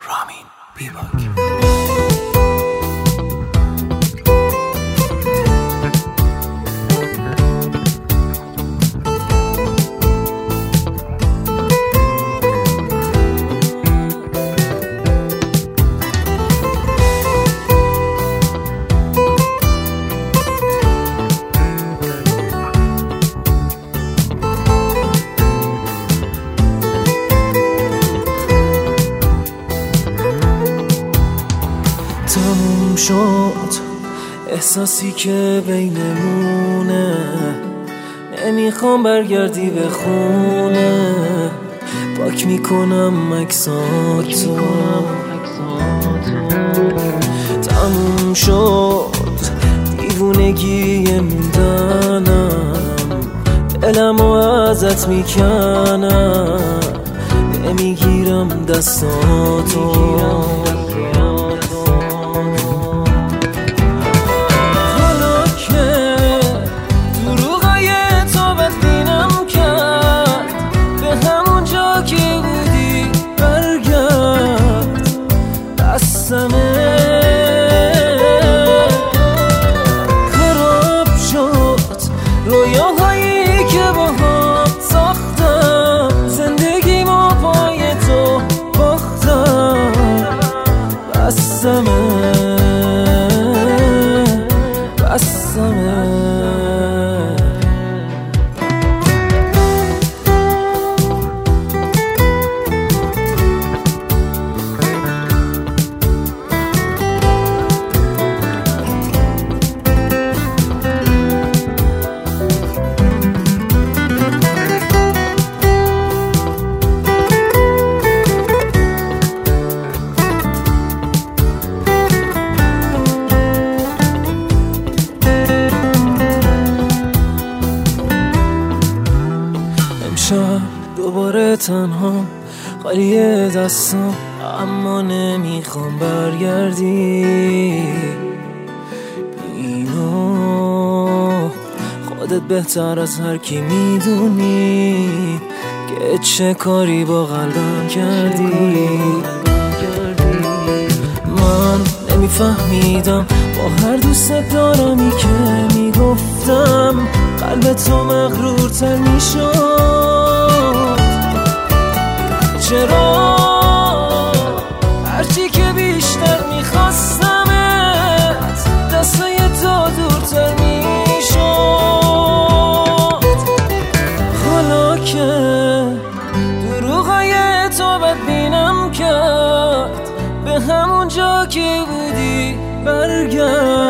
رامین بیباک. تموم شد احساسی که بینمونه، نمیخوام برگردی به خونه. پاک میکنم عکساتو. تموم شد دیوونگی موندنم، دلمو ازت میکنم، نمیگیرم دستاتو. خراب شد رویاهایی که با هم ساختم، زندگیمو پای تو باختم. بسمه امشب دوباره تنها خالی دستم، اما نمیخوام برگردی. اینو خودت بهتر از هر کی میدونی که چه کاری با قلبم کردی. من نمیفهمیدم با هر دوست دارمی که میگفتم قلب تو مغرورتر میشد. چرا هرچی که بیشتر میخواستمت دستای تو دورتر میشد. حالا که دروغای تو بدبینم کرد، به همون جا که بودی برگرد.